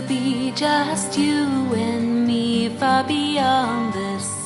be just you and me, far beyond the sea.